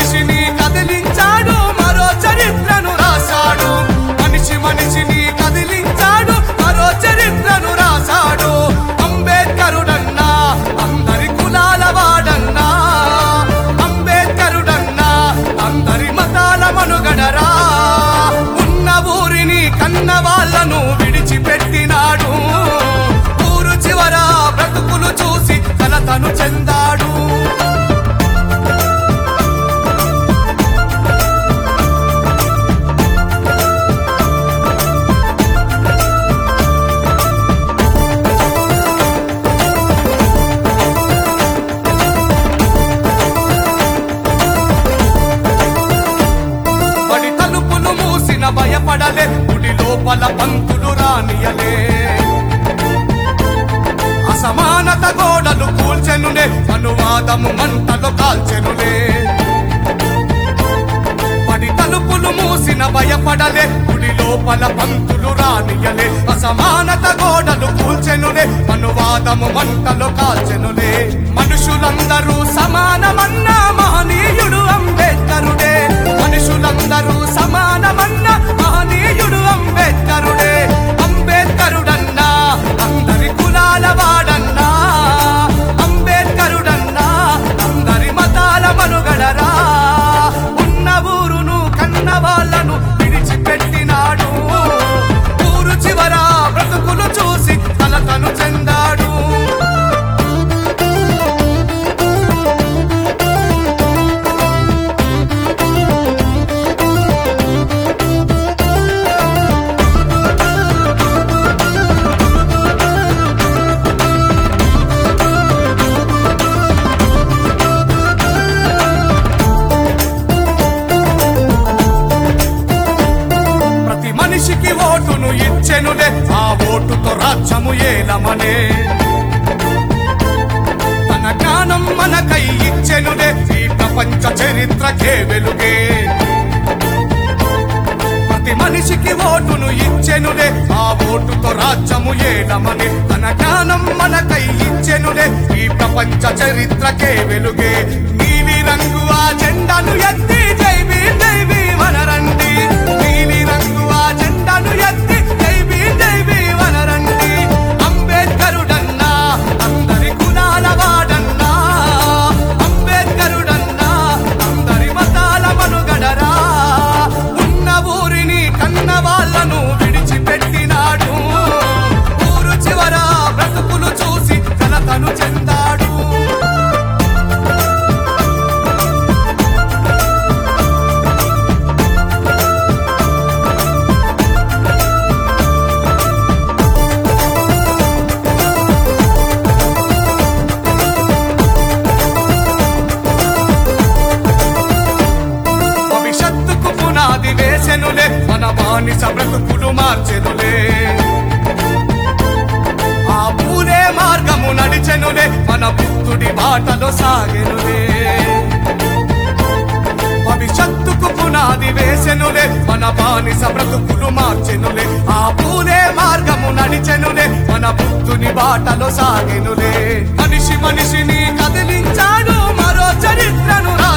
మనిషిని కదిలించాడు మరో చరిత్రను రాశాడు మనిషి మనిషిని కదిలించాడు మరో చరిత్రను రాశాడు అంబేద్కరుడన్నా అందరి కులాల వాడన్నా అంబేద్కరుడన్నా అందరి మతాల మనుగడరా ఉన్న ఊరిని కన్న వాళ్ళను విడిచిపెట్టినాడు ఊరు చివర బ్రతుకులు చూసి కలతను చెందాడు భయపడలే గుడి లోపల పంతులు రానియలే అసమానత గోడలు కూల్చెనులే అనువాదము మంటలు కాల్చెనులే పడి తలుపులు మూసిన భయపడలే గుడి లోపల పంతులు రానియలే అసమానత గోడలు కూల్చెనులే అనువాదము మంటలు కాల్చెనులే మనుషులందరూ సమానమన్న మహనీయుడు అంబేద్కరుడే మనుషులందరూ సమానమన్న మహనీయుడు అంబేద్కరుడే అంబేద్కరుడన్నా అందరి కులాల వాడన్నా అంబేద్కరుడన్నా అందరి మతాల మనుగడరా ఉన్న ఊరును కన్న వాళ్ళను విడిచిపెట్టినాడు ఊరు చివర బ్రతుకులు చూసి కలతను చెందాడు మనిషికి ఓటును ఇచ్చెనులే ఆ ఓటుతో రాజ్యము ఏలమనే తన జ్ఞానం మనకై ఇచ్చెనులే ఈ ప్రపంచ చరిత్రకే వెలుగే ప్రతి మనిషికి ఓటును ఇచ్చెనులే ఆ ఓటుతో రాజ్యము ఏలమనే తన జ్ఞానం మనకై ఇచ్చెనులే ఈ ప్రపంచ చరిత్రకే వెలుగే నీలి రంగు ఆ జెండాను ఎత్తి జై భీమ్ జై భీమ్ అనరండి నీలి రంగు ఆ జెండాను ఎత్తి జై భీమ్ అనరండి అంబేద్కరుడన్నా అందరి కులాల వాడన్నా అంబేద్కరుడన్నా అందరి మతాల మనుగడరా ఉన్న ఊరిని కన్న వాళ్ళను విడిచిపెట్టినాడు ఊరు చివర బ్రతుకులు చూసి కలతను చెందాడు వేసెనులే మన బానిస బ్రతుకులు మార్చెనులే ఆ పూలే మార్గము నడిచెనులే మన బుద్ధుడి బాటలో సాగెనులే భవిష్యత్తుకు పునాది వేసెనులే మన బానిస బ్రతుకులు మార్చెనులే ఆ పూలే మార్గము నడిచెనులే మన బుద్ధుని బాటలో సాగెనులే మనిషి మనిషిని కదిలించాడు మరో చరిత్రను